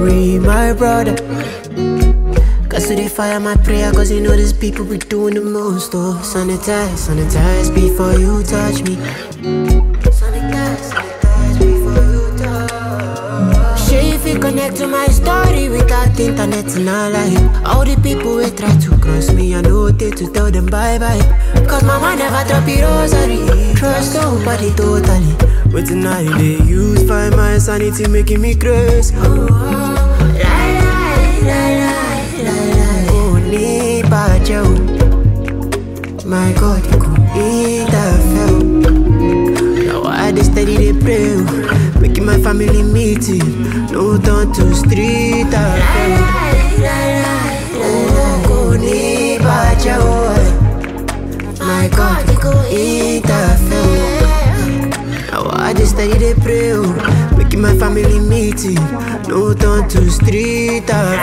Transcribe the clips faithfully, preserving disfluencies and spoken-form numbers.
Free my brother. Cause to the fire my prayer, cause you know these people be doing the most. Oh, sanitize, sanitize before you touch me. Sanitize, sanitize before you touch. She if you connect to my story without internet in our life. All the people will try to cross me, I know they to tell them bye bye. Cause mama never drop the rosary. Trust nobody totally. But tonight they use find my sanity making me crazy. Oh, oh, lie, lie, lie, lie, lie, lie. Only bad you. My God, you could eat that fell. Now I just steady they pray. Making my family meeting. No turn to street I fell. Oh, only bad you. My God, you could eat that fell. I just steady they pray, oh. Making my family meeting. No turn to street I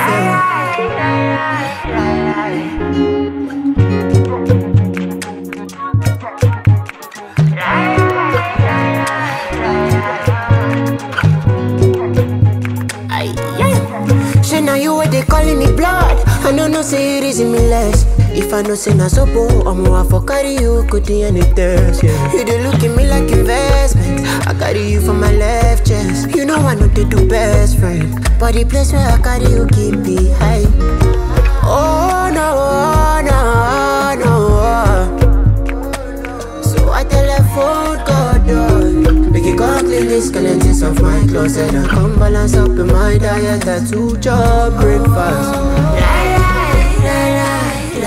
fell. Say now you what they calling me blood. I know no say it is in me less. If I know say na sopo, I'm more for carry you, could do any test, yeah. You dey look at me like investment. I carry you for my left chest. You know I know they do best friend. But the place where I carry you keep me high. Oh no, oh, no, no. So I telephone God, oh. Make it come clean the skeletons of my closet and come balance up in my diet. That's two job breakfast. Lie, lie, lie, lie.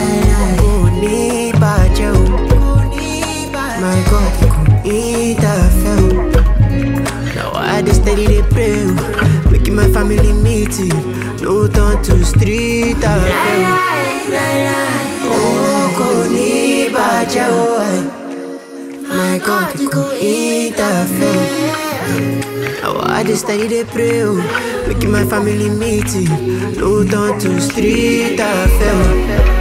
My God, you could eat that fell. Now I just steady they pray. Making my family meeting. No turn to street I fell. Oh, could eat bad you. My God, you could eat that fell. Now I just steady they pray. Making my family meeting. No turn to street I fell.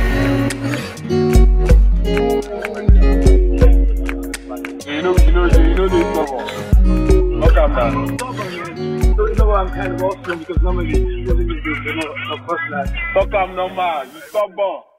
You know, you know, you know this song. Look at that. So you know why I'm kind of awesome because normally you know, of course, like, fuck I'm normal. You stubborn.